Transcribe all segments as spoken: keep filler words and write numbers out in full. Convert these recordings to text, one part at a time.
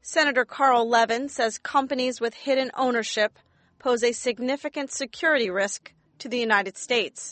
Senator Carl Levin says companies with hidden ownership pose a significant security risk to the United States.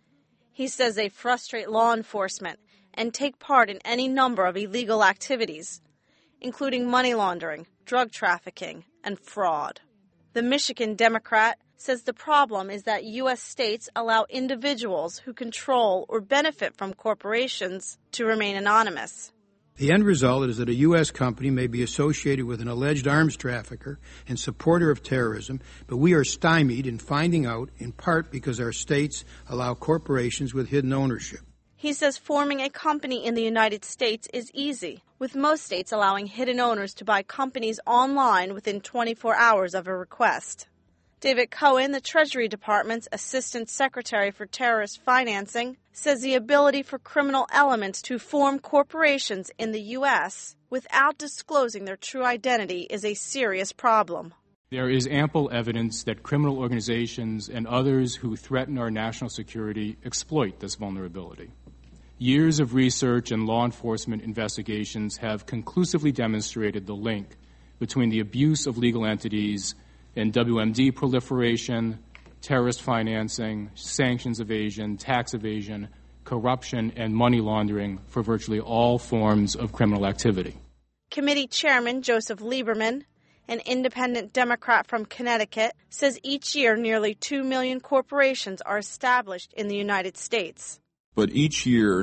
He says they frustrate law enforcement and take part in any number of illegal activities, including money laundering, drug trafficking, and fraud. The Michigan Democrat says the problem is that U S states allow individuals who control or benefit from corporations to remain anonymous. The end result is that a U S company may be associated with an alleged arms trafficker and supporter of terrorism, but we are stymied in finding out, in part because our states allow corporations with hidden ownership. He says forming a company in the United States is easy, with most states allowing hidden owners to buy companies online within twenty-four hours of a request. David Cohen, the Treasury Department's Assistant Secretary for Terrorist Financing, says the ability for criminal elements to form corporations in the U S without disclosing their true identity is a serious problem. There is ample evidence that criminal organizations and others who threaten our national security exploit this vulnerability. Years of research and law enforcement investigations have conclusively demonstrated the link between the abuse of legal entities and W M D proliferation, terrorist financing, sanctions evasion, tax evasion, corruption, and money laundering for virtually all forms of criminal activity. Committee Chairman Joseph Lieberman, an independent Democrat from Connecticut, says each year nearly two million corporations are established in the United States. But each year,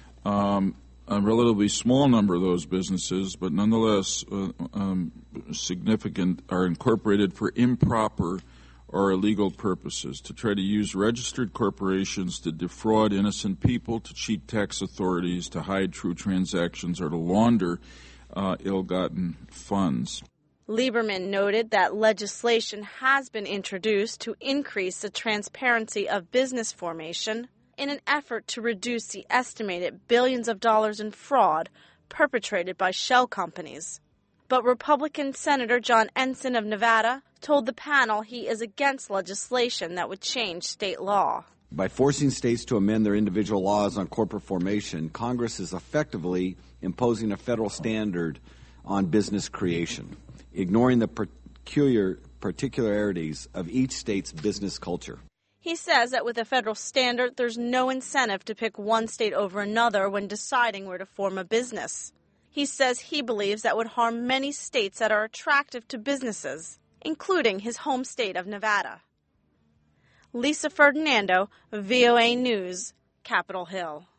um, a relatively small number of those businesses, but nonetheless uh, um, significant, are incorporated for improper or illegal purposes, to try to use registered corporations to defraud innocent people, to cheat tax authorities, to hide true transactions, or to launder uh, ill-gotten funds. Lieberman noted that legislation has been introduced to increase the transparency of business formation in an effort to reduce the estimated billions of dollars in fraud perpetrated by shell companies. But Republican Senator John Ensign of Nevada told the panel he is against legislation that would change state law. By forcing states to amend their individual laws on corporate formation, Congress is effectively imposing a federal standard on business creation, ignoring the peculiar particularities of each state's business culture. He says that with a federal standard, there's no incentive to pick one state over another when deciding where to form a business. He says he believes that would harm many states that are attractive to businesses, including his home state of Nevada. Lisa Ferdinando, V O A News, Capitol Hill.